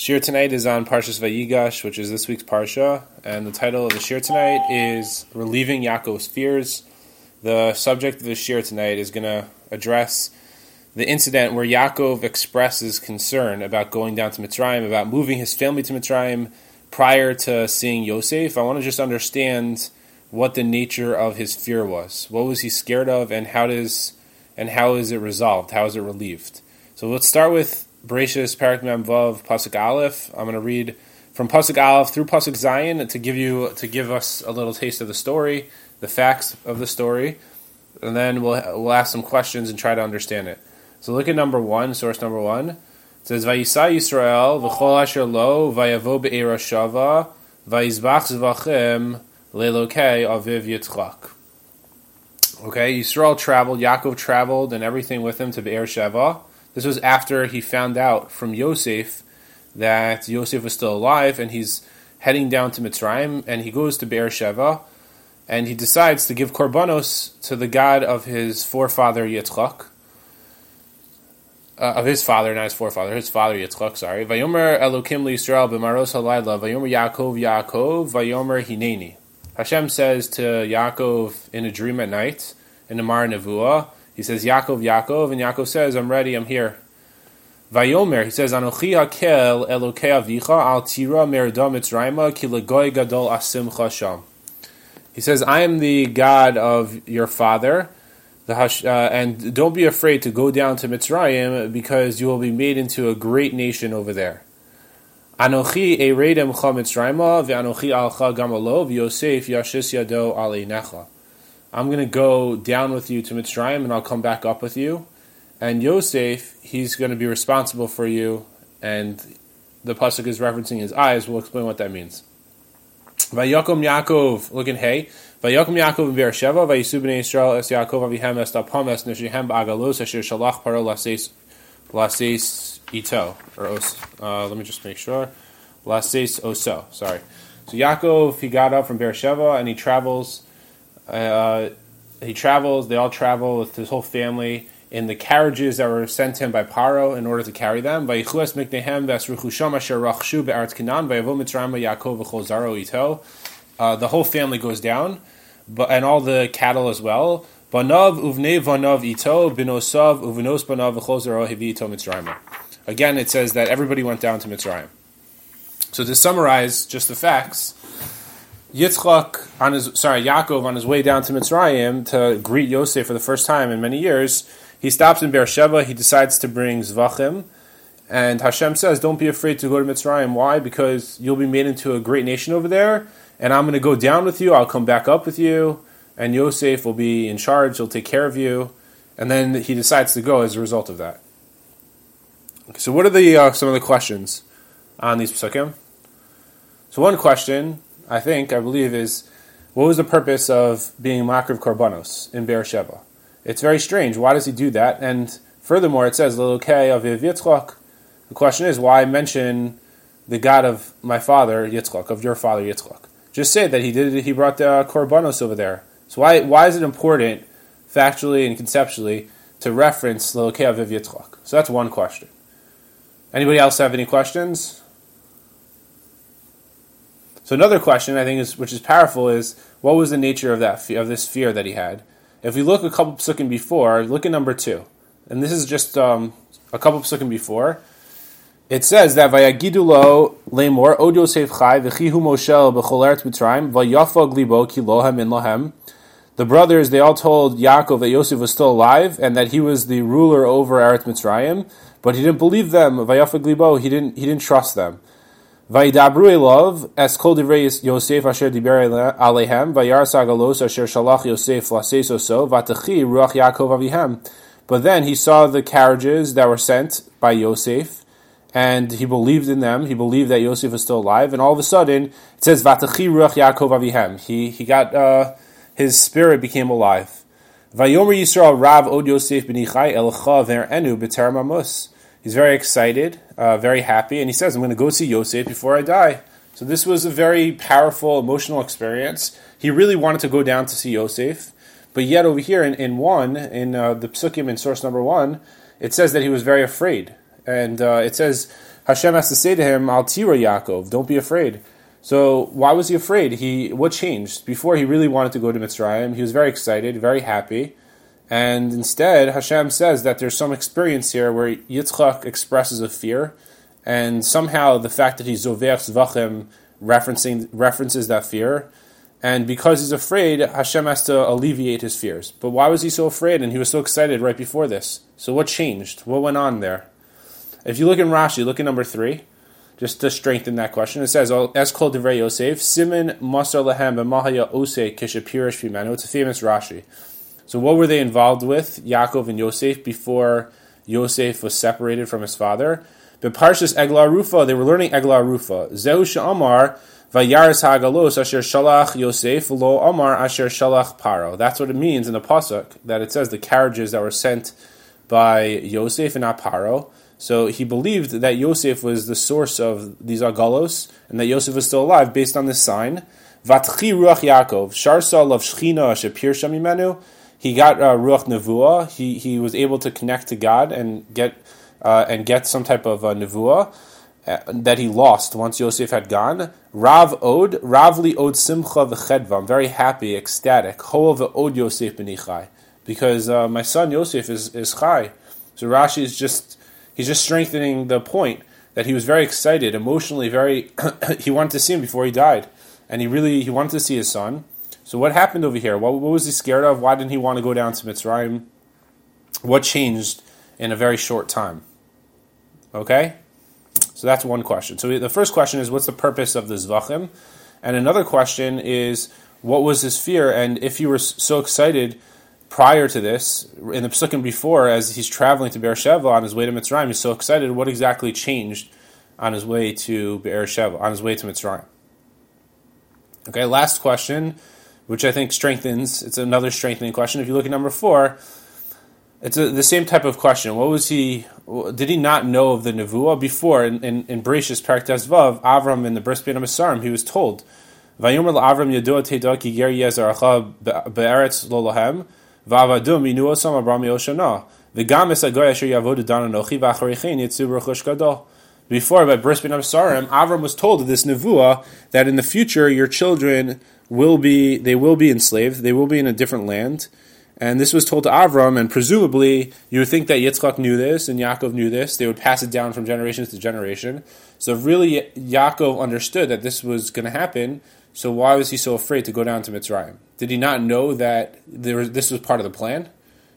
Shir tonight is on Parshas Vayigash, which is this week's Parsha, and the title of the Shir tonight is Relieving Yaakov's Fears. The subject of the Shir tonight is going to address the incident where Yaakov expresses concern about going down to Mitzrayim, about moving his family to Mitzrayim prior to seeing Yosef. I want to just understand what the nature of his fear was. What was he scared of, and how is it resolved? How is it relieved? So let's start with Bereshis Parak Mem Vav Pasuk Aleph. I'm going to read from Pasuk Aleph through Pasuk Zayin to give us a little taste of the story, the facts of the story, and then we'll ask some questions and try to understand it. So look at number 1, source number 1. It says, Vayisa Yisrael v'chol asher lo vayavo be'era shava vayizbach zvachim le'elokei aviv Yitzchak. Okay, Yisrael traveled, Yaakov traveled, and everything with him to Be'er Sheva. This was after he found out from Yosef that Yosef was still alive, and he's heading down to Mitzrayim, and he goes to Be'er Sheva, and he decides to give korbanos to the God of his forefather Yitzchak, his father Yitzchak, sorry. Vayomer Elokim liYisrael b'maros halayla, Vayomer Yaakov, Vayomer Hineni. Hashem says to Yaakov in a dream at night, in the Mar Nevuah, he says, Yaakov, and Yaakov says, I'm ready, I'm here. Vayomer, he says, Anochi hakel Elokei avicha al tira merda Mitzrayma ki legoy gadol asimcha sham. He says, I am the God of your father, and don't be afraid to go down to Mitzrayim, because you will be made into a great nation over there. Anochi eredem cha Mitzrayma ve'anochi alcha gamalo v'Yosef yashis yado al einecha. I'm going to go down with you to Mitzrayim, and I'll come back up with you. And Yosef, he's going to be responsible for you, and the pasuk is referencing his eyes. We'll explain what that means. Vayakom Yaakov, look in Hey. Vayakom Yaakov in Be'er Sheva, vayisu b'nei Yisrael es Yaakov avihem es tapam es neshihem ba'agalos asher shalach paro laseis ito. Let me just make sure. Laseis oso, sorry. So Yaakov, he got up from Be'er Sheva, and he travels. They all travel with his whole family in the carriages that were sent to him by Paro in order to carry them. The whole family goes down, and all the cattle as well. Again, it says that everybody went down to Mitzrayim. So to summarize just the facts, Yaakov on his way down to Mitzrayim to greet Yosef for the first time in many years, he stops in Be'er Sheva. He decides to bring Zvachim, and Hashem says, don't be afraid to go to Mitzrayim. Why? Because you'll be made into a great nation over there, and I'm going to go down with you, I'll come back up with you, and Yosef will be in charge, he'll take care of you, and then he decides to go as a result of that. Okay, so what are some of the questions on these psukim? So one question, I believe, is what was the purpose of being Makriv Korbanos in Be'er Sheva? It's very strange. Why does he do that? And furthermore, it says, L'elokei aviv Yitzchak. The question is, why mention the God of my father, Yitzchak, of your father, Yitzchak? Just say that he brought the Korbanos over there. So why is it important, factually and conceptually, to reference L'elokei aviv Yitzchak? So that's one question. Anybody else have any questions? So another question, I think, which is powerful, is what was the nature of this fear that he had? If we look a couple psukim before, look at number 2, and this is just a couple psukim before. It says that Vayagidu lo lemor od Yosef chai v'chihu moshel b'chol eretz Mitzrayim vayafag libo ki lohem in lohem. The brothers, they all told Yaakov that Yosef was still alive and that he was the ruler over Eretz Mitzrayim, but he didn't believe them. Vayafag libo, he didn't trust them. Vayidabru elov es kol divrei Yosef asher diber alehem vayaras agalos asher shalach Yosef laseis oso vatachi ruach Yaakov avihem. But then he saw the carriages that were sent by Yosef, and he believed in them. He believed that Yosef was still alive, and all of a sudden it says vatachi ruach Yaakov avihem. He got his spirit became alive. Vayomer Yisrael Rav od Yosef b'nichai elcha ver'enu b'ter mamus. He's very excited, very happy, and he says, I'm going to go see Yosef before I die. So this was a very powerful, emotional experience. He really wanted to go down to see Yosef, but yet over here in the psukim in source number 1, it says that he was very afraid. And it says, Hashem has to say to him, Al tira Yaakov, don't be afraid. So why was he afraid? What changed? Before, he really wanted to go to Mitzrayim. He was very excited, very happy. And instead, Hashem says that there's some experience here where Yitzchak expresses a fear, and somehow the fact that he's Zoveach Zvachim references that fear. And because he's afraid, Hashem has to alleviate his fears. But why was he so afraid? And he was so excited right before this. So what changed? What went on there? If you look in Rashi, look at number 3, just to strengthen that question. It says, "Es kol divrei Yosef, simin masar lehem b'mahaya oseh kishapirish v'imenu." It's a famous Rashi. So what were they involved with, Yaakov and Yosef, before Yosef was separated from his father? B'parshas Eglah Rufa, they were learning Eglah Rufa. Zehu she'amar vayaris ha'agalos asher shalach Yosef lo amar asher shalach Paro. That's what it means in the pasuk, that it says the carriages that were sent by Yosef and not Paro. So he believed that Yosef was the source of these agalos, and that Yosef was still alive based on this sign. Vatchi ruach Yaakov, sharsal of shchina shepir shamimenu. He got ruach nevuah. He was able to connect to God and get some type of nevuah that he lost once Yosef had gone. Ravli od simcha v'chedva. I'm very happy, ecstatic. Ho'el ve'od Yosef b'nichai, because my son Yosef is chai. So Rashi he's just strengthening the point that he was very excited, emotionally very. He wanted to see him before he died, and he wanted to see his son. So what happened over here? What was he scared of? Why didn't he want to go down to Mitzrayim? What changed in a very short time? Okay? So that's one question. So the first question is, what's the purpose of the Zvachim? And another question is, what was his fear? And if he was so excited prior to this, in the Pesukim before, as he's traveling to Beersheba on his way to Mitzrayim, he's so excited, what exactly changed on his way to Beersheba, on his way to Mitzrayim? Okay, last question, which I think it's another strengthening question. If you look at number 4, it's the same type of question. Did he not know of the Nevuah before? In Bereshis Perek Tezvav, Avram in the Bris Bein HaMesarim, he was told, Vayomer l'Avram yadoa teda ki ger yezaracha be'eretz lo lahem, v'avadum minu osam Abram yoshana, v'gam es agoy asher yavodu dan anochi v'acharechein yitzu b'rechush gadol. Before, by Bris Bein HaMesarim, Avram was told of this Nevuah that in the future your children will be enslaved, they will be in a different land. And this was told to Avram, and presumably you would think that Yitzchak knew this and Yaakov knew this. They would pass it down from generation to generation. So if really Yaakov understood that this was going to happen, so why was he so afraid to go down to Mitzrayim? Did he not know that this was part of the plan?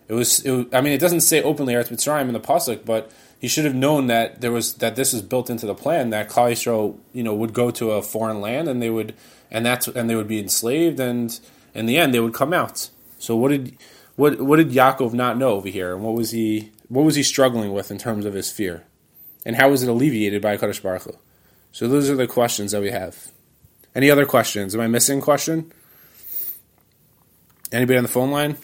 It doesn't say openly Eretz Mitzrayim in the pasuk, but he should have known that this was built into the plan, that Klal Yisrael, would go to a foreign land and they would be enslaved, and in the end they would come out. So what did Yaakov not know over here, and what was he struggling with in terms of his fear, and how was it alleviated by HaKadosh Baruch Hu? So those are the questions that we have. Any other questions? Am I missing a question? Anybody on the phone line?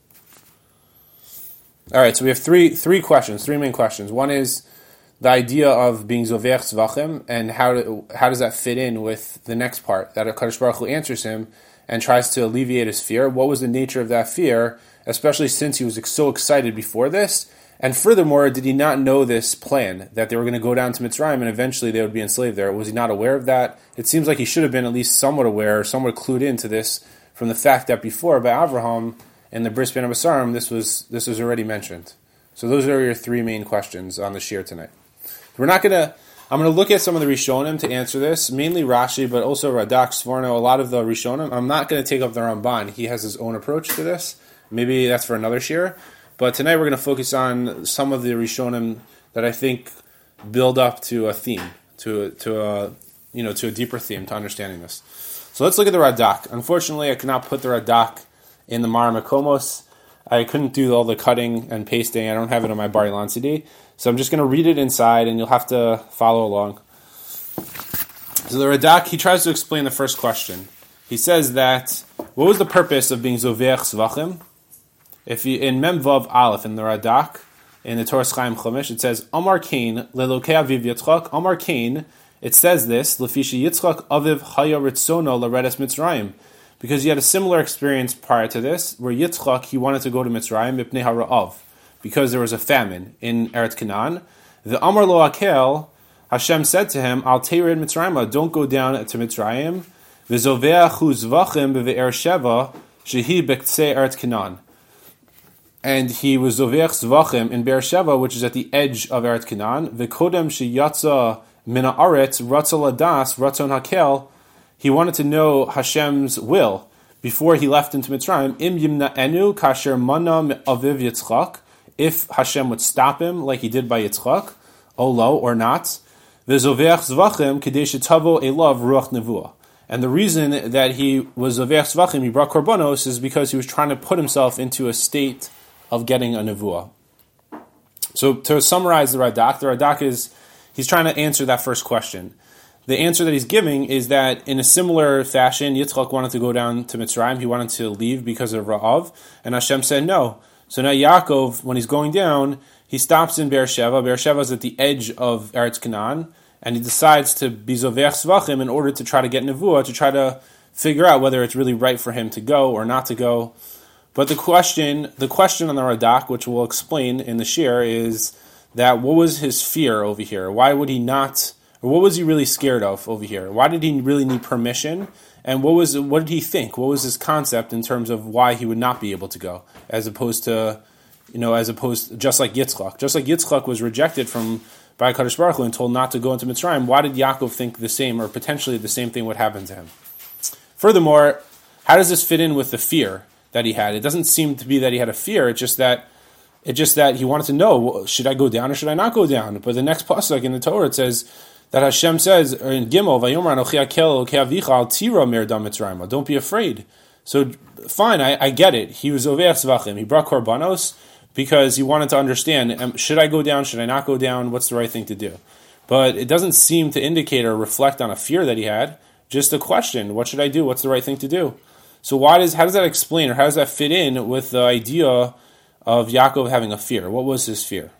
All right, so we have three main questions. One is the idea of being Zoveach Zvachim, and how does that fit in with the next part, that HaKadosh Baruch Hu answers him and tries to alleviate his fear. What was the nature of that fear, especially since he was so excited before this? And furthermore, did he not know this plan, that they were going to go down to Mitzrayim and eventually they would be enslaved there? Was he not aware of that? It seems like he should have been at least somewhat aware, or somewhat clued into this, from the fact that before, by Avraham, in the Bris Bein HaMesarim, this was already mentioned. So those are your 3 main questions on the Shir tonight. I'm going to look at some of the Rishonim to answer this, mainly Rashi, but also Radak, Sforno, a lot of the Rishonim. I'm not going to take up the Ramban. He has his own approach to this. Maybe that's for another Shir. But tonight we're going to focus on some of the Rishonim that I think build up to a theme, to a deeper theme to understanding this. So let's look at the Radak. Unfortunately, I could not put the Radak in the Mar Makomos. I couldn't do all the cutting and pasting. I don't have it on my Bar Ilan CD. So I'm just going to read it inside, and you'll have to follow along. So the Radak, he tries to explain the first question. He says that, what was the purpose of being Zoveach Zvachim? In Mem Vav Aleph, in the Radak, in the Torah Chaim Chumash, it says, Amar Kain, Lelokei Aviv Yitzchak, Amar Kain, it says this, Lefisha Yitzchak Aviv Haya Ritzono Laredes Mitzrayim, because he had a similar experience prior to this, where Yitzchak, he wanted to go to Mitzrayim, Mipnei HaRa'av, because there was a famine in Eretz Canaan. The Amar Lo Akel, Hashem said to him, Al Teirid Mitzrayim, don't go down to Mitzrayim. V'zoveachu zvachim b've'er Sheva, shehi b'ktzei Eretz Canaan. And he was zoveach zvachim in Be'er Sheva, which is at the edge of Eretz Canaan. V'kodem sheyatza mina aretz ratza ladas ratzon hakel. He wanted to know Hashem's will before he left into Mitzrayim. Im yimna'enu kasher mana aviv Yitzchak. If Hashem would stop him like he did by Yitzchak, olo or not. V'zoveach zvachim kedei shetavo elav ruach nevuah. And the reason that he was zoveach zvachim, he brought korbanos, is because he was trying to put himself into a state of getting a nevuah. So to summarize the Radak is, he's trying to answer that first question. The answer that he's giving is that in a similar fashion, Yitzchak wanted to go down to Mitzrayim. He wanted to leave because of Ra'av, and Hashem said no. So now Yaakov, when he's going down, he stops in Be'er Sheva. Be'er Sheva is at the edge of Eretz Canaan, and he decides to be Zoveach Zvachim in order to try to get Nevuah, to try to figure out whether it's really right for him to go or not to go. But the question on the Radak, which we'll explain in the shir, is that what was his fear over here? Why would he not... Or what was he really scared of over here? Why did he really need permission? And what did he think? What was his concept in terms of why he would not be able to go, as opposed just like Yitzchak. Just like Yitzchak was rejected by HaKadosh Baruch Hu and told not to go into Mitzrayim, why did Yaakov think the same, or potentially the same thing would happen to him? Furthermore, how does this fit in with the fear that he had? It doesn't seem to be that he had a fear. It's just that he wanted to know, should I go down or should I not go down? But the next pasuk in the Torah, it says that Hashem says in Gimel, "Vayomer Anochi Akel Elokei Avicha Al Tira Mir Dam Mitzrayim." Don't be afraid. So fine, I get it. He was Zoveach Zvachim. He brought korbanos because he wanted to understand: should I go down? Should I not go down? What's the right thing to do? But it doesn't seem to indicate or reflect on a fear that he had. Just a question: what should I do? What's the right thing to do? So how does that explain, or how does that fit in with the idea of Yaakov having a fear? What was his fear?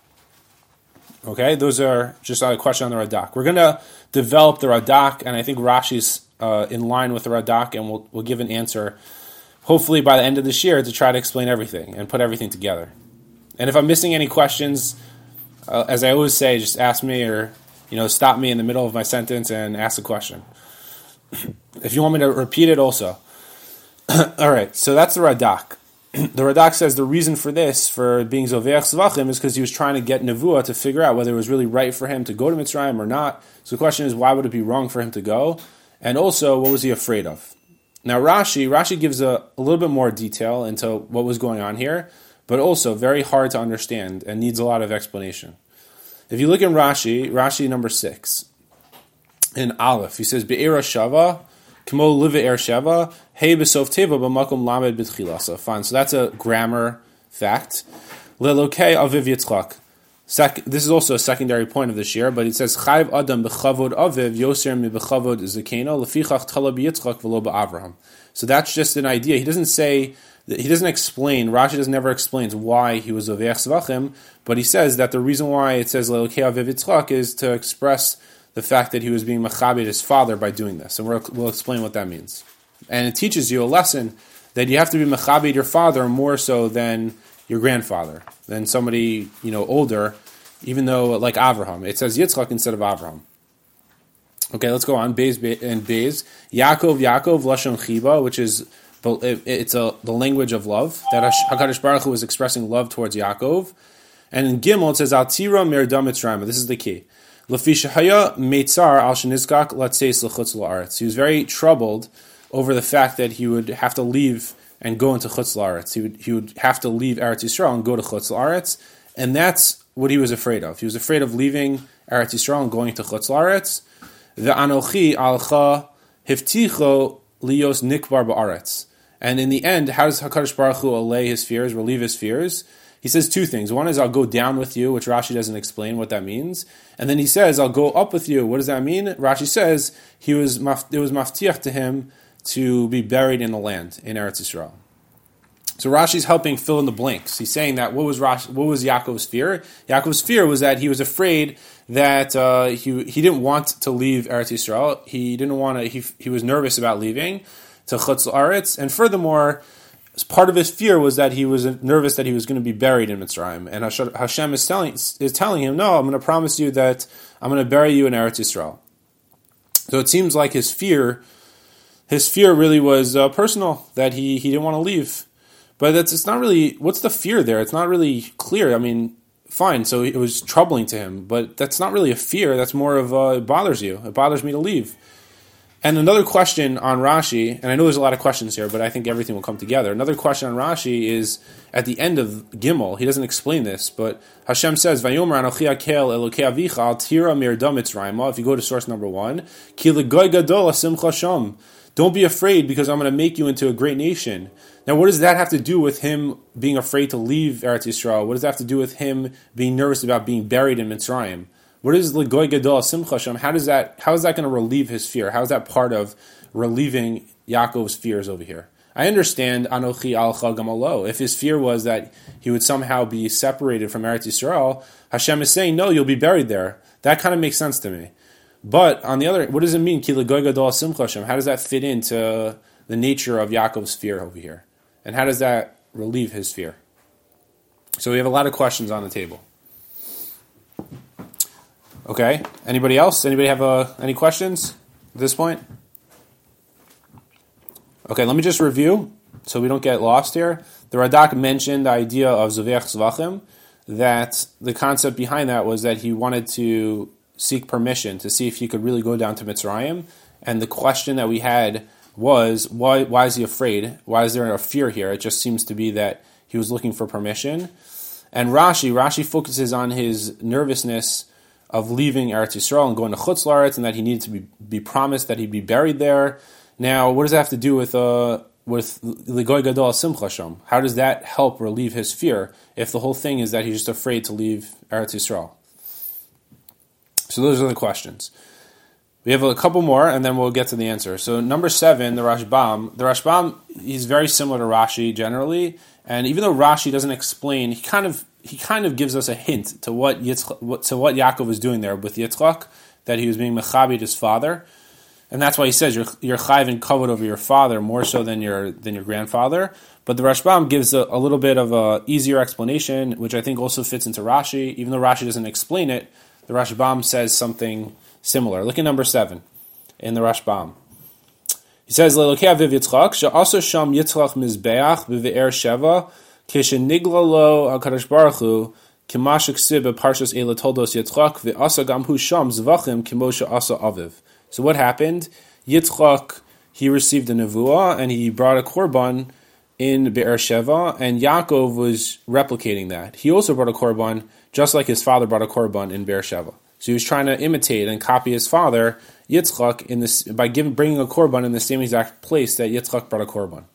Okay, those are just a question on the Radak. We're going to develop the Radak, and I think Rashi's in line with the Radak, and we'll give an answer, hopefully by the end of this year, to try to explain everything and put everything together. And if I'm missing any questions, as I always say, just ask me, or stop me in the middle of my sentence and ask a question. If you want me to repeat it also. All right, so that's the Radak. The Radak says the reason for this, for being Zoveach Zvachim, is because he was trying to get Nevuah to figure out whether it was really right for him to go to Mitzrayim or not. So the question is, why would it be wrong for him to go? And also, what was he afraid of? Now Rashi gives a little bit more detail into what was going on here, but also very hard to understand and needs a lot of explanation. If you look in Rashi number 6, in Aleph, he says, Be'era Shava, Kmo live er sheva, hey besof teva b'makom lamed b'tchilasa. Fine, so that's a grammar fact. Lelokei aviv Yitzchak. This is also a secondary point of this year, but it says chayv adam b'chavod aviv yoser mi b'chavod zekeno lefichach tala b'Yitzchak v'lo b'Avraham. So that's just an idea. He doesn't explain. Rashi never explains why he was zoveach zvachim, but he says that the reason why it says lelokei aviv Yitzchak is to express the fact that he was being machabed his father by doing this. And we'll explain what that means. And it teaches you a lesson that you have to be machabed your father more so than your grandfather, than somebody older, even though like Avraham. It says Yitzchak instead of Avraham. Okay, let's go on. Beis and Beis. Yaakov, Lashon Chiba, which is the language of love, that HaKadosh Baruch Hu was expressing love towards Yaakov. And in Gimel it says Al Tira Mir Dam Mitzrayim. This is the key. He was very troubled over the fact that he would have to leave and go into Chutz La'aretz. He would have to leave Eretz Yisrael and go to Chutz La'aretz, and that's what he was afraid of. He was afraid of leaving Eretz Yisrael and going to Chutz La'aretz. Ve'anochi alcha hifticho lios nikbar ba'aretz. And in the end, how does HaKadosh Baruch Hu allay his fears, relieve his fears? He says two things. One is, I'll go down with you, which Rashi doesn't explain what that means. And then he says, I'll go up with you. What does that mean? Rashi says it was maftiach to him to be buried in the land, in Eretz Yisrael. So Rashi's helping fill in the blanks. He's saying that what was Yaakov's fear? Yaakov's fear was that he was afraid that he didn't want to leave Eretz Yisrael. He didn't want to. He was nervous about leaving to Chutz La'aretz, and furthermore, part of his fear was that he was nervous that he was going to be buried in Mitzrayim, and Hashem is telling him, no, I'm going to promise you that I'm going to bury you in Eretz Yisrael. So it seems like his fear really was personal, that he didn't want to leave. But it's not really, what's the fear there? It's not really clear. I mean, fine, so it was troubling to him, but that's not really a fear. That's more of it bothers you. It bothers me to leave. And another question on Rashi, and I know there's a lot of questions here, but I think everything will come together. Another question on Rashi is at the end of Gimel. He doesn't explain this, but Hashem says, "Vayomer Anochi Akel Elokei Avicha Al Tira Mirda Mitzrayim." If you go to source number 1, Ki L'Goy Gadol Asimcha Sham. Don't be afraid because I'm going to make you into a great nation. Now, what does that have to do with him being afraid to leave Eretz Yisrael? What does that have to do with him being nervous about being buried in Mitzrayim? What is L'Goy Gadol Simcha Shem? How is that going to relieve his fear? How is that part of relieving Yaakov's fears over here? I understand Anochi Alcha Gamalo. If his fear was that he would somehow be separated from Eretz Yisrael, Hashem is saying, no, you'll be buried there. That kind of makes sense to me. But on the other, what does it mean? Ki L'Goy Gadol Simcha Shem? How does that fit into the nature of Yaakov's fear over here? And how does that relieve his fear? So we have a lot of questions on the table. Okay. Anybody else? Anybody have any questions at this point? Okay, let me just review so we don't get lost here. The Radak mentioned the idea of Zoveach Zvachim, that the concept behind that was that he wanted to seek permission to see if he could really go down to Mitzrayim. And the question that we had was, why is he afraid? Why is there a fear here? It just seems to be that he was looking for permission. And Rashi focuses on his nervousness of leaving Eretz Yisrael and going to Chutz La'aretz, and that he needed to be promised that he'd be buried there. Now, what does that have to do with L'Goy Gadol Simcha Sham? How does that help relieve his fear if the whole thing is that he's just afraid to leave Eretz Yisrael? So those are the questions. We have a couple more, and then we'll get to the answer. So number 7, the Rashbam, he's very similar to Rashi generally, and even though Rashi doesn't explain, he kind of gives us a hint to what Yaakov was doing there with Yitzchak, that he was being mechabed his father, and that's why he says you're chayv and covered over your father more so than your grandfather. But the Rashbam gives a little bit of a easier explanation, which I think also fits into Rashi. Even though Rashi doesn't explain it, the Rashbam says something similar. Look at number 7 in the Rashbam. He says, "Le'elokei aviv Yitzchak, she'asa sham Yitzchak mizbeach b've'er sheva, keshenigla lo HaKadosh Baruch Hu, k'ma she'ksib b'parshas Eila Toldos Yitzchak, ve'asa gam hu sham zvachim k'mo she'asa aviv." So what happened? Yitzchak, he received a nevuah, and he brought a korban in Be'er Sheva, and Yaakov was replicating that. He also brought a korban, just like his father brought a korban in Be'er Sheva. So he was trying to imitate and copy his father, Yitzchak, by bringing a korban in the same exact place that Yitzchak brought a korban.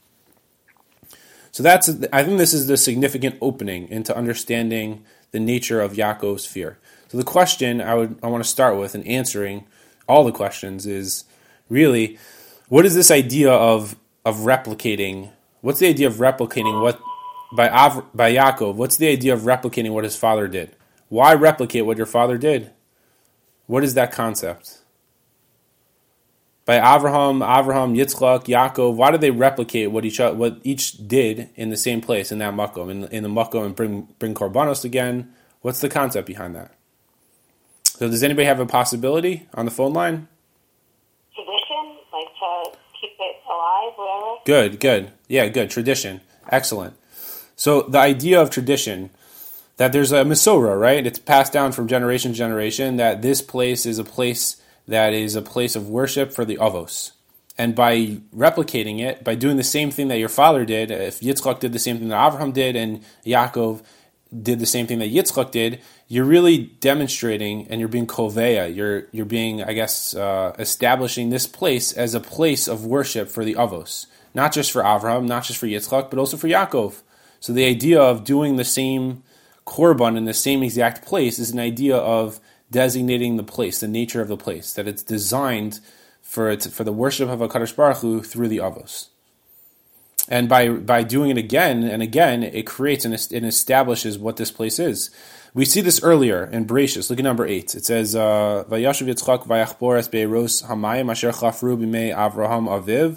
So I think this is the significant opening into understanding the nature of Yaakov's fear. So the question I want to start with in answering all the questions is really, what is this idea of replicating? What's the idea of replicating what by Yaakov? What's the idea of replicating what his father did? Why replicate what your father did? What is that concept? By Avraham, Yitzchak, Yaakov, why did they replicate what each did in the same place, in that makom, in the makom, and bring korbanos again? What's the concept behind that? So does anybody have a possibility on the phone line? Tradition, like to keep it alive, whatever. Good. Yeah, good. Tradition. Excellent. So the idea of tradition, that there's a Mesorah, right? It's passed down from generation to generation, that this place is a place that is a place of worship for the Avos. And by replicating it, by doing the same thing that your father did, if Yitzchak did the same thing that Avraham did, and Yaakov did the same thing that Yitzchak did, you're really demonstrating, and you're being koveya, you're being, I guess, establishing this place as a place of worship for the Avos. Not just for Avraham, not just for Yitzchak, but also for Yaakov. So the idea of doing the same korban in the same exact place is an idea of designating the place, the nature of the place, that it's designed for the worship of HaKadosh Baruch Hu through the Avos. And by doing it again and again, it creates and establishes what this place is. We see this earlier in Bereshis. Look at number 8. It says, "Vayashav Yitzchak vayachbor es be'eros hamayim asher chafru b'mei Avraham aviv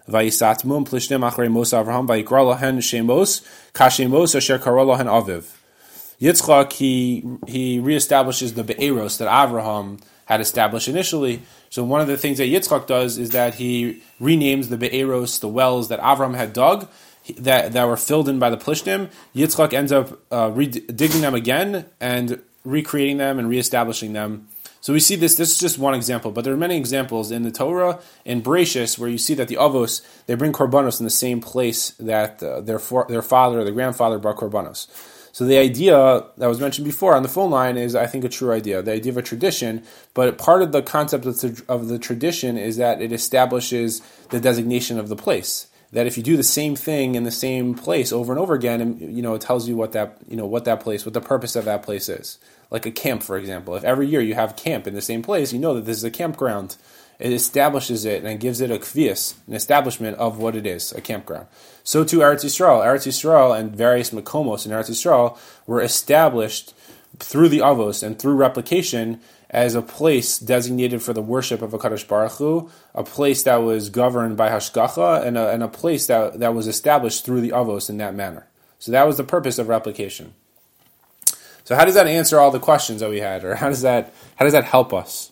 Vayisatmum plishtim achrei mos Avraham vayikra lohen shemos kashemos asher kara lohen aviv. Yitzchak, he reestablishes the Be'eros that Avraham had established initially. So one of the things that Yitzchak does is that he renames the Be'eros, the wells that Avraham had dug, that were filled in by the Plishtim. Yitzchak ends up digging them again and recreating them and reestablishing them. So we see this is just one example, but there are many examples in the Torah, in Bereshis, where you see that the Avos, they bring korbanos in the same place that their father or their grandfather brought korbanos. So the idea that was mentioned before on the phone line is, I think, a true idea, the idea of a tradition, but part of the concept of the tradition is that it establishes the designation of the place. That if you do the same thing in the same place over and over again, and, it tells you what the purpose of that place is. Like a camp, for example. If every year you have camp in the same place, you know that this is a campground. It establishes it and gives it a kvias, an establishment of what it is, a campground. So too Eretz Yisrael. Eretz Yisrael and various makomos in Eretz Yisrael were established through the Avos and through replication as a place designated for the worship of HaKadosh Baruch Hu, a place that was governed by Hashgacha, and a place that was established through the Avos in that manner. So that was the purpose of replication. So how does that answer all the questions that we had, or how does that help us?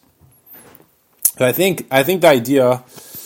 So I think the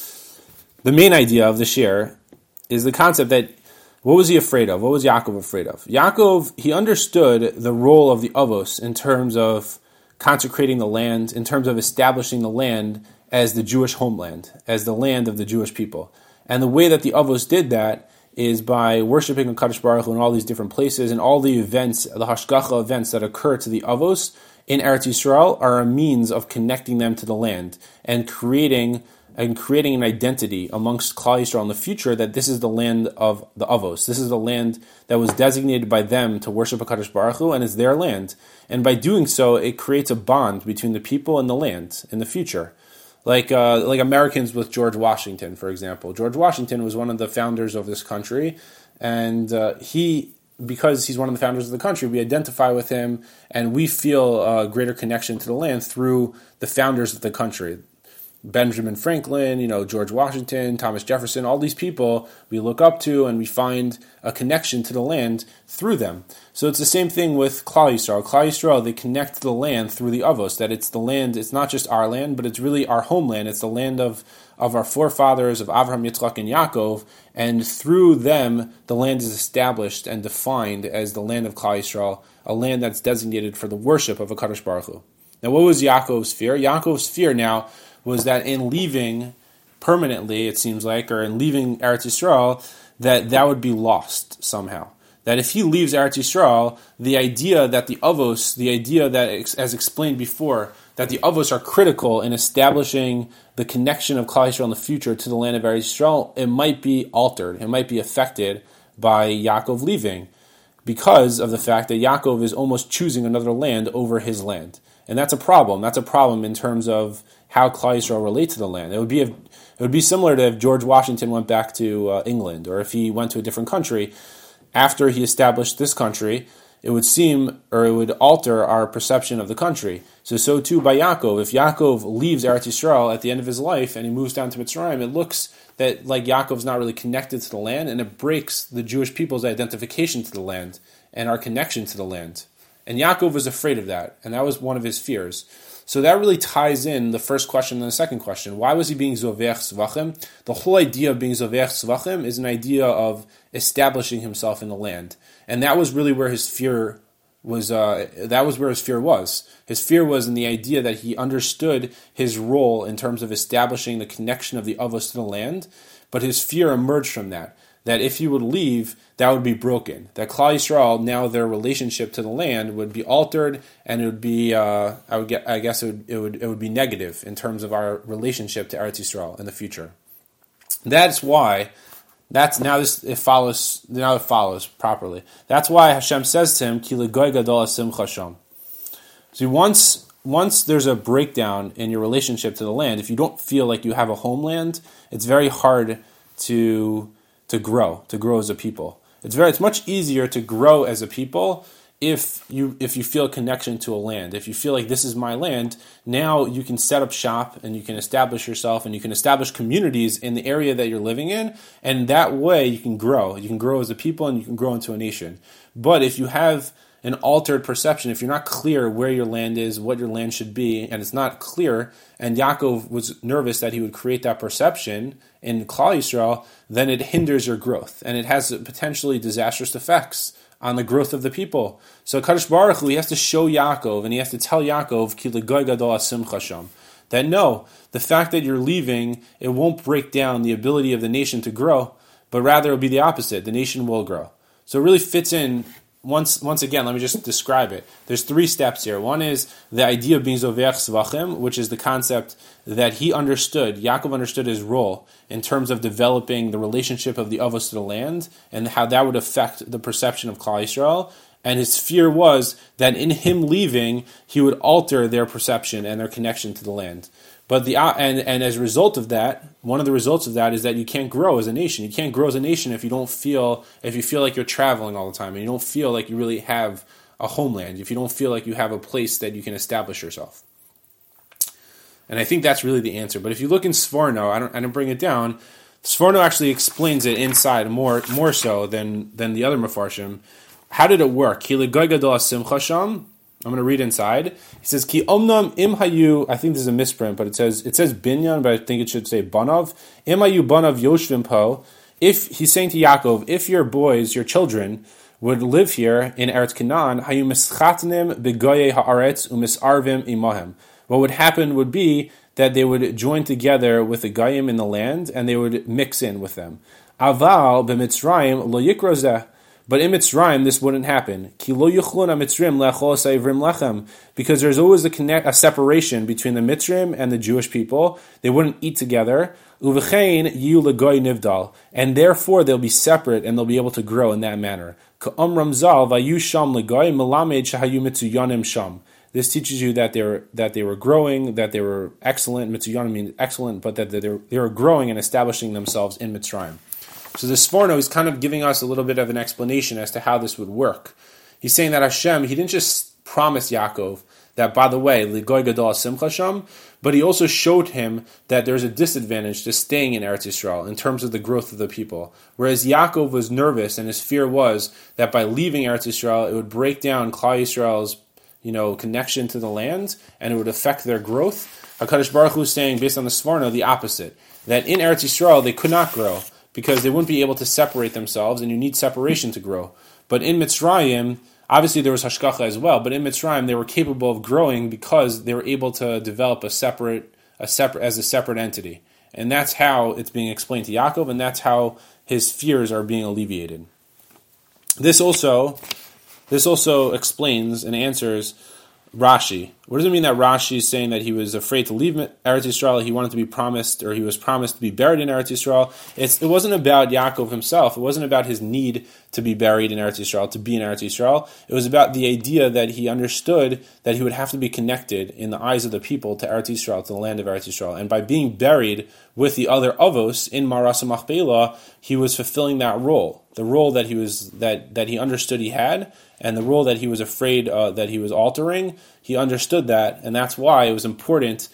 main idea of the shir is the concept that, what was he afraid of? What was Yaakov afraid of? Yaakov, he understood the role of the Avos in terms of consecrating the land, in terms of establishing the land as the Jewish homeland, as the land of the Jewish people. And the way that the Avos did that is by worshiping HaKadosh Baruch Hu in all these different places, and all the events, the Hashgacha events that occur to the Avos in Eretz Yisrael are a means of connecting them to the land and creating an identity amongst Klal Yisrael in the future that this is the land of the Avos. This is the land that was designated by them to worship HaKadosh Baruch Hu, and it's their land. And by doing so, it creates a bond between the people and the land in the future. Like Americans with George Washington, for example. George Washington was one of the founders of this country, and because he's one of the founders of the country, we identify with him, and we feel a greater connection to the land through the founders of the country. Benjamin Franklin, George Washington, Thomas Jefferson, all these people we look up to, and we find a connection to the land through them. So it's the same thing with Klal Yisrael. Klal Yisrael, they connect to the land through the Avos, that it's the land, it's not just our land, but it's really our homeland. It's the land of our forefathers, of Avraham, Yitzchak, and Yaakov, and through them, the land is established and defined as the land of Klal Yisrael, a land that's designated for the worship of HaKadosh Baruch Hu. Now, what was Yaakov's fear? Yaakov's fear now was that in leaving permanently, it seems like, or in leaving Eretz Yisrael, that would be lost somehow. That if he leaves Eretz Yisrael, the idea that the Avos, the idea that, as explained before, that the Avos are critical in establishing the connection of Klal Yisrael in the future to the land of Eretz Yisrael, it might be altered, it might be affected by Yaakov leaving, because of the fact that Yaakov is almost choosing another land over his land. And that's a problem. That's a problem in terms of how Klal Yisrael relate to the land. It would be similar to if George Washington went back to England, or if he went to a different country. After he established this country, it would seem, or it would alter our perception of the country. So too by Yaakov. If Yaakov leaves Eretz Yisrael at the end of his life and he moves down to Mitzrayim, it looks that like Yaakov's not really connected to the land, and it breaks the Jewish people's identification to the land and our connection to the land. And Yaakov was afraid of that, and that was one of his fears. So that really ties in the first question and the second question. Why was he being Zovech Tzvachim? The whole idea of being Zovech Tzvachim is an idea of establishing himself in the land. And that was really where his fear was. His fear was in the idea that he understood his role in terms of establishing the connection of the Avos to the land, but his fear emerged from that if he would leave, that would be broken. That Klal Yisrael, now their relationship to the land would be altered, and it would be, it would be negative in terms of our relationship to Eretz Yisrael in the future. That's why. It follows properly. That's why Hashem says to him, "Ki legoy gadol asimcha sham." See, once there's a breakdown in your relationship to the land, if you don't feel like you have a homeland, it's very hard to grow as a people. It's much easier to grow as a people if you feel a connection to a land. If you feel like this is my land, now you can set up shop and you can establish yourself and you can establish communities in the area that you're living in, and that way you can grow. You can grow as a people and you can grow into a nation. But if you have an altered perception, if you're not clear where your land is, what your land should be, and it's not clear, and Yaakov was nervous that he would create that perception in Klal Yisrael, then it hinders your growth, and it has potentially disastrous effects on the growth of the people. So Kadosh Baruch Hu, he has to show Yaakov, and he has to tell Yaakov, Ki legoy gadol asimcha sham, that no, the fact that you're leaving, it won't break down the ability of the nation to grow, but rather it'll be the opposite. The nation will grow. So it really fits in. Once again, let me just describe it. There's 3 steps here. One is the idea of being Zoveach Svachim, which is the concept that he understood, Yaakov understood his role in terms of developing the relationship of the Avos to the land and how that would affect the perception of Klal Yisrael. And his fear was that in him leaving, he would alter their perception and their connection to the land. But and as a result of that, one of the results of that is that you can't grow as a nation. You can't grow as a nation if you feel like you're traveling all the time and you don't feel like you really have a homeland. If you don't feel like you have a place that you can establish yourself. And I think that's really the answer. But if you look in Sforno, I don't bring it down. Sforno actually explains it inside more so than the other Mefarshim. How did it work? Ki legoy gadol asimcha sham. I'm going to read inside. He says, Ki omnam im hayu, I think this is a misprint, but it says binyan, but I think it should say banav. Im hayu banav yoshvim po. If, he's saying to Yaakov, if your boys, your children, would live here in Eretz Canaan, hayu mischatnim begoye haaretz umisarvim imahem. What would happen would be that they would join together with the Goyim in the land, and they would mix in with them. Aval b'mitzrayim lo yikrozeh. But in Mitzrayim, this wouldn't happen. Because there's always a separation between the Mitzrayim and the Jewish people. They wouldn't eat together. And therefore they'll be separate and they'll be able to grow in that manner. This teaches you that they were growing, that they were excellent. Mitzuyanim means excellent, but that they were growing and establishing themselves in Mitzrayim. So the Sforno is kind of giving us a little bit of an explanation as to how this would work. He's saying that Hashem, he didn't just promise Yaakov that, by the way, Ligoy Gadol Simcha Sham, but he also showed him that there's a disadvantage to staying in Eretz Yisrael in terms of the growth of the people. Whereas Yaakov was nervous and his fear was that by leaving Eretz Yisrael, it would break down Klal Yisrael's connection to the land and it would affect their growth. HaKadosh Baruch Hu is saying, based on the Sforno, the opposite. That in Eretz Yisrael, they could not grow, because they wouldn't be able to separate themselves, and you need separation to grow. But in Mitzrayim, obviously there was hashgacha as well, but in Mitzrayim they were capable of growing because they were able to develop as a separate entity. And that's how it's being explained to Yaakov, and that's how his fears are being alleviated. This also explains and answers Rashi. What does it mean that Rashi is saying that he was afraid to leave Eretz Yisrael? He wanted to be promised, or he was promised to be buried in Eretz Yisrael. It wasn't about Yaakov himself. It wasn't about his need to be buried in Eretz Yisrael, to be in Eretz Yisrael. It was about the idea that he understood that he would have to be connected in the eyes of the people to Eretz Yisrael, to the land of Eretz Yisrael. And by being buried with the other Avos in Maras Machpelah, he was fulfilling that role. The role that he understood he had, and the role that he was afraid that he was altering, he understood that, and that's why it was important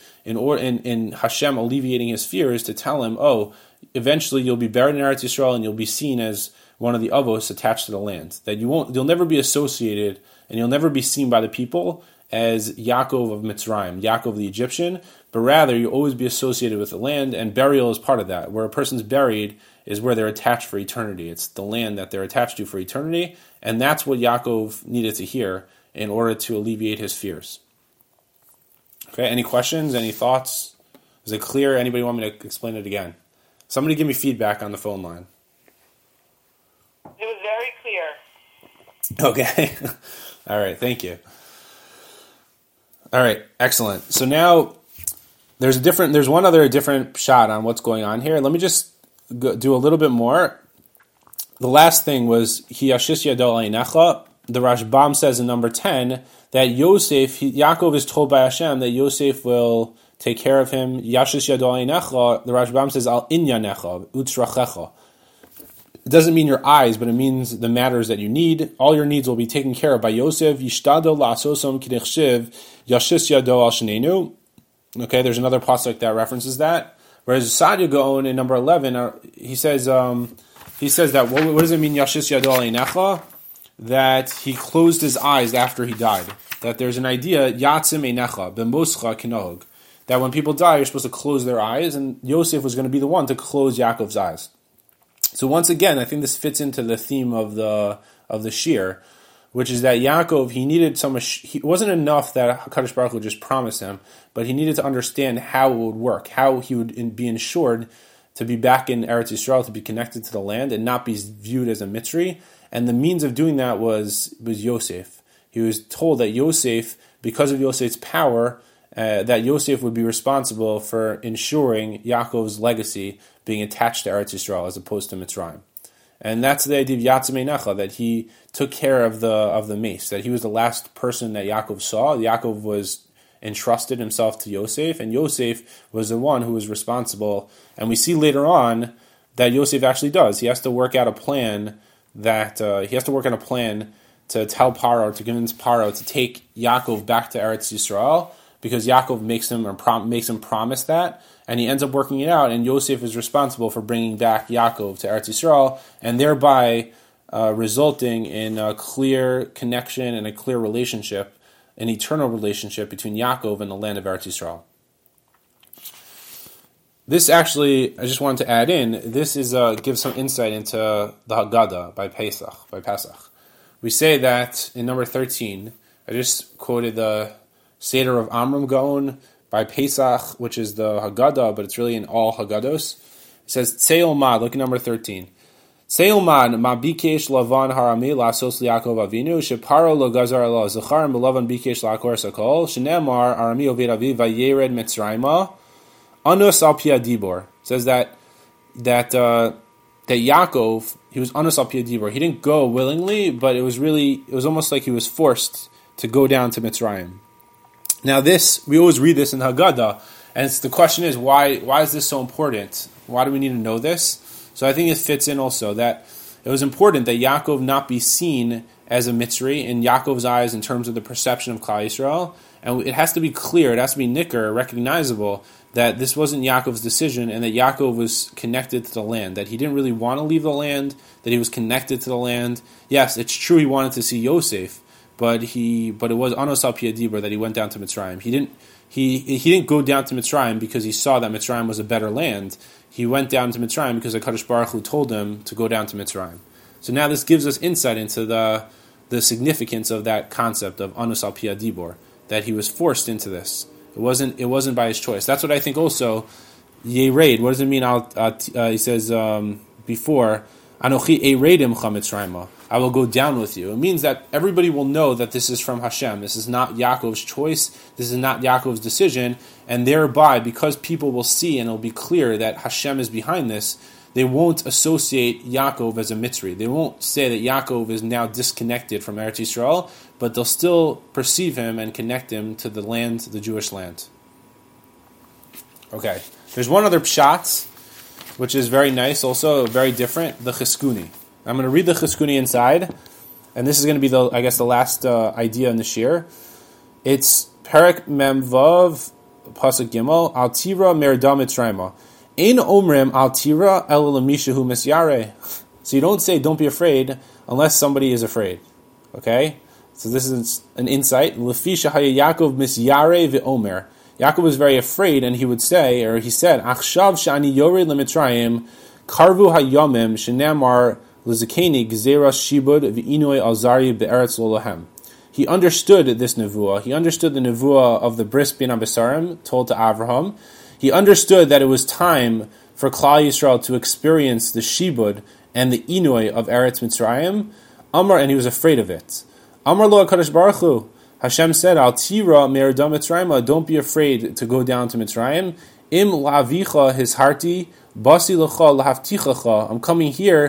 in Hashem alleviating his fears to tell him, eventually you'll be buried in Eretz Yisrael and you'll be seen as one of the avos attached to the land. That you'll never be associated and you'll never be seen by the people as Yaakov of Mitzrayim, Yaakov the Egyptian, but rather you'll always be associated with the land, and burial is part of that. Where a person's buried is where they're attached for eternity. It's the land that they're attached to for eternity, and that's what Yaakov needed to hear in order to alleviate his fears. Okay, any questions, any thoughts? Is it clear? Anybody want me to explain it again? Somebody give me feedback on the phone line. It was very clear. Okay. All right, thank you. All right, excellent. So now there's one other different shot on what's going on here. Let me just do a little bit more. The last thing was Hiyashis Yado Einecha. The Rashbam says in number 10 that Yaakov is told by Hashem that Yosef will take care of him. Yashis Yado Einecha. The Rashbam says Al Inyanecha Utzrachecha. It doesn't mean your eyes, but it means the matters that you need. All your needs will be taken care of by Yosef. Yishtado la'asosom k'nechshiv yashis yado al shenenu. Okay, there's another pasuk that references that. Whereas Sadia Gaon in number 11, he says that what does it mean yashis yado al einecha? That he closed his eyes after he died. That there's an idea yatzim einecha b'moscha kinohog. That when people die, you're supposed to close their eyes, and Yosef was going to be the one to close Yaakov's eyes. So once again, I think this fits into the theme of the shir, which is that Yaakov, he needed it wasn't enough that HaKadosh Baruch Hu just promised him, but he needed to understand how it would work, how he would be ensured to be back in Eretz Yisrael, to be connected to the land, and not be viewed as a Mitzri. And the means of doing that was Yosef. He was told that Yosef, because of Yosef's power, that Yosef would be responsible for ensuring Yaakov's legacy being attached to Eretz Yisrael as opposed to Mitzrayim. And that's the idea of Yatzim Einecha, that he took care of the mace, that he was the last person that Yaakov saw. Yaakov was entrusted himself to Yosef, and Yosef was the one who was responsible. And we see later on that Yosef actually does. He has to work out a plan to tell Paro, to convince Paro to take Yaakov back to Eretz Yisrael, because Yaakov makes him promise that, and he ends up working it out, and Yosef is responsible for bringing back Yaakov to Eretz Yisrael, and thereby resulting in a clear connection and a clear relationship, an eternal relationship between Yaakov and the land of Eretz Yisrael. This actually, I just wanted to add in, this is gives some insight into the Haggadah by Pesach. We say that in number 13, I just quoted the Seder of Amram Gaon by Pesach, which is the Haggadah, but it's really in all Haggadahs. It says, Tseil Mad, look at number 13. Tseil Mad, Ma Bikesh Lavan Harami Lasos Liakov Avinu, Sheparo Lo Gazar Lo Zachar, Melavan Bikesh Lakor Sakol, Shenemar, Arami Oved Aviv, Vayered Mitzrayma, Anus Al Pia Dibor. It says that Yaakov, he was Anus Al Pia Dibor. He didn't go willingly, but it was almost like he was forced to go down to Mitzrayim. Now we always read this in the Haggadah, and the question is, why is this so important? Why do we need to know this? So I think it fits in also that it was important that Yaakov not be seen as a Mitzri in Yaakov's eyes in terms of the perception of Klal Yisrael, and it has to be clear, it has to be nicker, recognizable, that this wasn't Yaakov's decision, and that Yaakov was connected to the land, that he didn't really want to leave the land, that he was connected to the land. Yes, it's true he wanted to see Yosef, but it was Anos al Pia Dibur that he went down to Mitzrayim. He didn't go down to Mitzrayim because he saw that Mitzrayim was a better land. He went down to Mitzrayim because HaKadosh Baruch Hu told him to go down to Mitzrayim. So now this gives us insight into the significance of that concept of Anos al Pia Dibur, that he was forced into this. It wasn't by his choice. That's what I think also. Yered, what does it mean? He says before, Anochi Eredim Chamitzrayma, I will go down with you. It means that everybody will know that this is from Hashem. This is not Yaakov's choice. This is not Yaakov's decision. And thereby, because people will see and it'll be clear that Hashem is behind this, they won't associate Yaakov as a Mitzri. They won't say that Yaakov is now disconnected from Eretz Yisrael, but they'll still perceive him and connect him to the land, the Jewish land. Okay. There's one other pshat, which is very nice, also very different, the Cheskuni. I'm going to read the Cheskuni inside, and this is going to be the last idea in the shir. It's Perek Mem Vav Pasuk Gimel Al Tira Merda Mitzrayma Ein Omrim Al Tira El Lamishahu Misyare. So you don't say don't be afraid unless somebody is afraid. Okay, so this is an insight. Lefi Shahaya Yaakov Misyare VeOmer. Yaakov was very afraid, and he said, Achshav Shani Yored LeMitzrayim Karvu Hayomim Shenamar Lezekeni Gzeras Shibud V'Inoi Alzari Be'eretz Lolahem. He understood this nevuah. He understood the nevuah of the bris bin Abisarim told to Avraham. He understood that it was time for Klal Yisrael to experience the shibud and the inoi of Eretz Mitzrayim. Amar, and he was afraid of it. Amar lo HaKadosh Baruch Hu. Hashem said, Al tira merda Mitzrayim, don't be afraid to go down to Mitzrayim. Im la'avicha his hearty, basi l'cha lahaftichacha. I'm coming here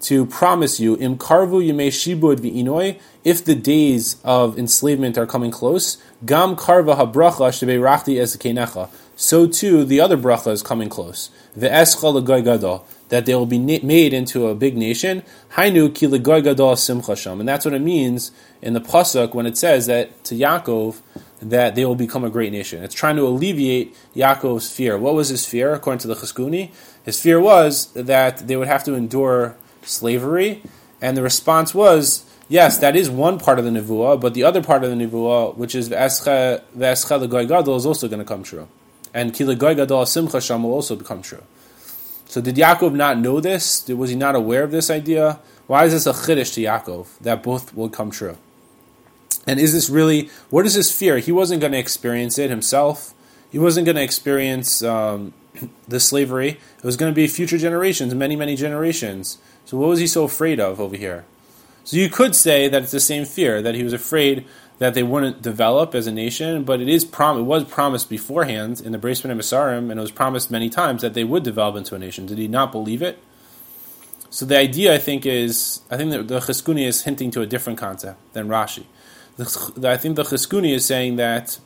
to promise you, Im karvu yemei shibud v'inoi, if the days of enslavement are coming close, gam karva habracha shebeirachti ezekeinecha, so too the other bracha is coming close. Ve'escha l'goy gadol, that they will be made into a big nation. Hainu ki l'goy gadol simcha sham, and that's what it means in the pasuk when it says that to Yaakov that they will become a great nation. It's trying to alleviate Yaakov's fear. What was his fear, according to the Cheskuni? His fear was that they would have to endure slavery, and the response was, yes, that is one part of the nevuah, but the other part of the nevuah, which is ve'escha l'goy gadol, is also going to come true, and ki l'goy gadol simcha sham will also become true. So did Yaakov not know this? Was he not aware of this idea? Why is this a chiddush to Yaakov that both will come true? And is this really, what is his fear? He wasn't going to experience it himself. He wasn't going to experience the slavery. It was going to be future generations, many, many generations. So what was he so afraid of over here? So you could say that it's the same fear, that he was afraid that they wouldn't develop as a nation, but it was promised beforehand in the Beis Pnei Mesarim, and it was promised many times that they would develop into a nation. Did he not believe it? So the idea, I think that the Cheskuni is hinting to a different concept than Rashi. I think the Cheskuni is saying that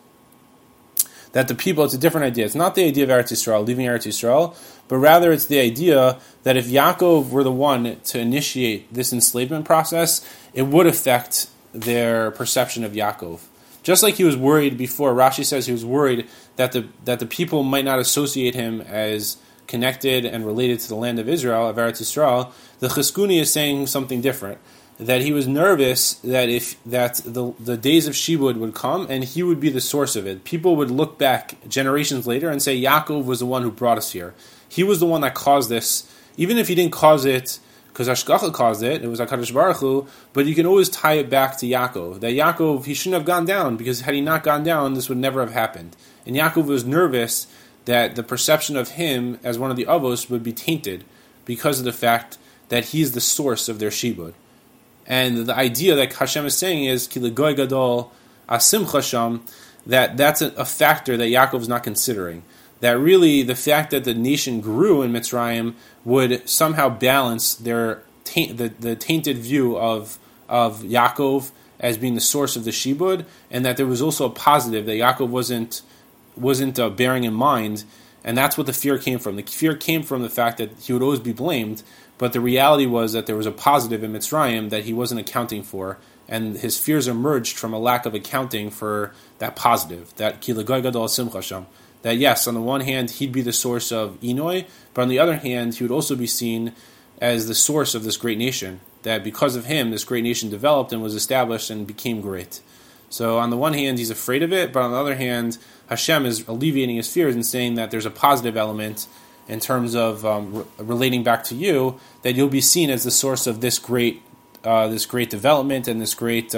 the people, it's a different idea. It's not the idea of Eretz Yisrael, leaving Eretz Yisrael, but rather it's the idea that if Yaakov were the one to initiate this enslavement process, it would affect their perception of Yaakov. Just like he was worried before, Rashi says he was worried that the people might not associate him as connected and related to the land of Israel, of Eretz Yisrael. The Cheskuni is saying something different. That he was nervous that the days of Shibud would come and he would be the source of it. People would look back generations later and say Yaakov was the one who brought us here. He was the one that caused this, even if he didn't cause it because Hashgacha caused it. It was HaKadosh Baruch Hu, but you can always tie it back to Yaakov. That Yaakov, he shouldn't have gone down, because had he not gone down, this would never have happened. And Yaakov was nervous that the perception of him as one of the Avos would be tainted because of the fact that he's the source of their Shibud. And the idea that Hashem is saying is, Ki l'goy gadol asimcha sham, that's a factor that Yaakov is not considering. That really the fact that the nation grew in Mitzrayim would somehow balance the tainted view of Yaakov as being the source of the Shibud, and that there was also a positive that Yaakov wasn't bearing in mind, and that's what the fear came from. The fear came from the fact that he would always be blamed, but the reality was that there was a positive in Mitzrayim that he wasn't accounting for, and his fears emerged from a lack of accounting for that positive, that ki l'goy gadol simcha sham. That yes, on the one hand, he'd be the source of Inoi, but on the other hand, he would also be seen as the source of this great nation, that because of him, this great nation developed and was established and became great. So on the one hand, he's afraid of it, but on the other hand, Hashem is alleviating his fears and saying that there's a positive element in terms of relating back to you, that you'll be seen as the source of this great development and this great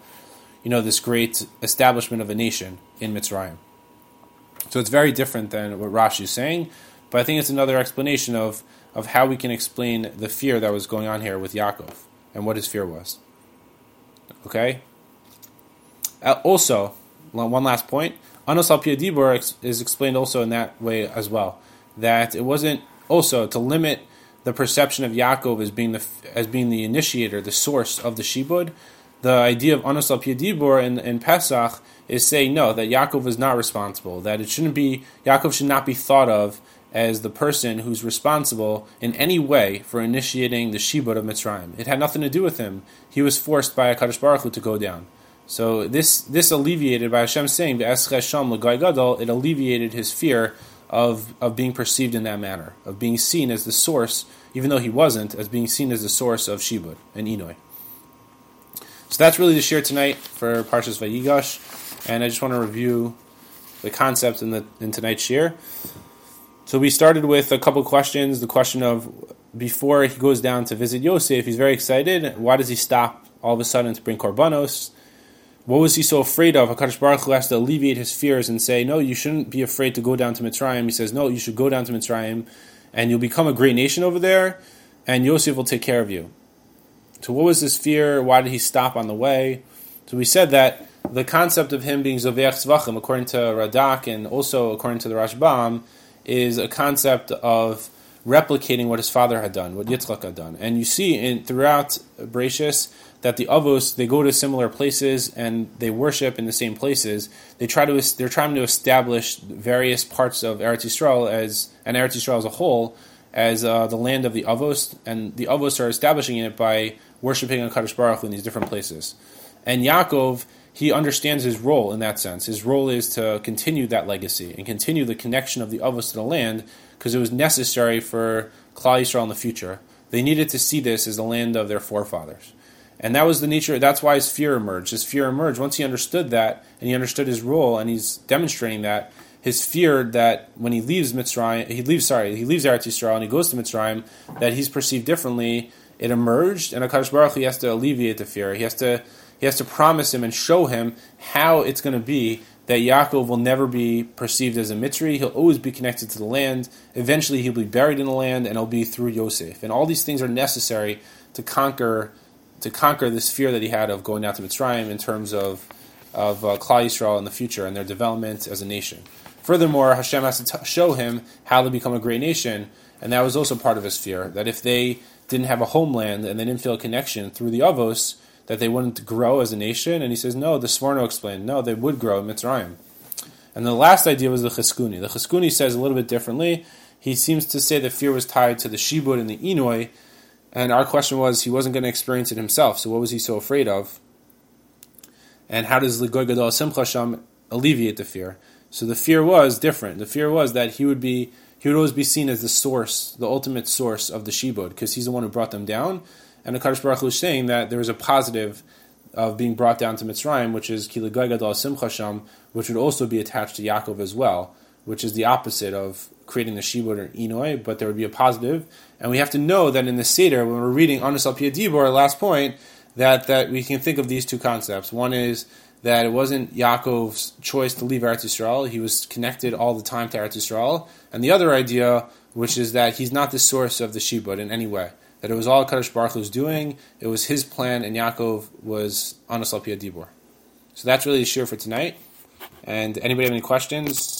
establishment of a nation in Mitzrayim. So it's very different than what Rashi is saying, but I think it's another explanation of how we can explain the fear that was going on here with Yaakov and what his fear was. Okay? Also, one last point, Anos al Pi Dibur is explained also in that way as well. That it wasn't also to limit the perception of Yaakov as being the initiator, the source of the Shibud. The idea of Anos al Pi Dibur in Pesach is saying no, that Yaakov is not responsible. That Yaakov should not be thought of as the person who's responsible in any way for initiating the Shibud of Mitzrayim. It had nothing to do with him. He was forced by HaKadosh Baruch Hu to go down. So this alleviated, by Hashem saying, V'escheh sham l'goy gadol, it alleviated his fear of being perceived in that manner, of being seen as the source, even though he wasn't, as being seen as the source of Shibud and Inoi. So that's really the share tonight for Parshas Vayigash, and I just want to review the concept in tonight's share. So we started with a couple questions. The question of, before he goes down to visit Yosef, he's very excited. Why does he stop all of a sudden to bring korbanos? What was he so afraid of? HaKadosh Baruch Hu has to alleviate his fears and say, no, you shouldn't be afraid to go down to Mitzrayim. He says, no, you should go down to Mitzrayim, and you'll become a great nation over there, and Yosef will take care of you. So what was his fear? Why did he stop on the way? So we said that the concept of him being Zoveach Tzvachim, according to Radak and also according to the Rashbam, is a concept of replicating what his father had done, what Yitzchak had done. And you see throughout Bereshis that the Avos, they go to similar places and they worship in the same places. They're trying to establish various parts of Eretz Yisrael and Eretz Yisrael as a whole as the land of the Avos, and the Avos are establishing it by worshiping HaKadosh Baruch Hu in these different places. And Yaakov, he understands his role in that sense. His role is to continue that legacy and continue the connection of the Avos to the land, because it was necessary for Klal Yisrael in the future. They needed to see this as the land of their forefathers. And that was the nature, that's why his fear emerged. His fear emerged once he understood that, and he understood his role, and he's demonstrating that. His fear that when he leaves Mitzrayim, he leaves Eretz Yisrael and he goes to Mitzrayim, that he's perceived differently, it emerged, and HaKadosh Baruch Hu has to alleviate the fear. He has to promise him and show him how it's going to be that Yaakov will never be perceived as a Mitzri. He'll always be connected to the land. Eventually he'll be buried in the land, and it'll be through Yosef. And all these things are necessary to conquer this fear that he had of going down to Mitzrayim in terms of Klal Yisrael in the future and their development as a nation. Furthermore, Hashem has to show him how to become a great nation, and that was also part of his fear, that if they didn't have a homeland and they didn't feel a connection through the Avos, that they wouldn't grow as a nation. And he says, no, the Sforno explained, no, they would grow in Mitzrayim. And the last idea was the Cheskuni. The Cheskuni says a little bit differently. He seems to say that fear was tied to the Shibud and the Inoi, and our question was, he wasn't going to experience it himself, so what was he so afraid of? And how does L'Goy Gadol Simcha Sham alleviate the fear? So the fear was different. The fear was that he would always be seen as the source, the ultimate source of the Shibud, because he's the one who brought them down. And the HaKadosh Baruch Hu is saying that there is a positive of being brought down to Mitzrayim, which is Ki L'Goy Gadol Simcha Sham, which would also be attached to Yaakov as well, which is the opposite of creating the Shibud or Inoi, but there would be a positive. And we have to know that in the Seder, when we're reading Anos Al Pi Dibur, last point, that we can think of these two concepts. One is that it wasn't Yaakov's choice to leave Eretz Yisrael. He was connected all the time to Eretz Yisrael. And the other idea, which is that he's not the source of the Shibud in any way. That it was all Kadosh Baruch Hu's doing, it was his plan, and Yaakov was Anos Al Pi Dibur. So that's really the shir for tonight. And anybody have any questions?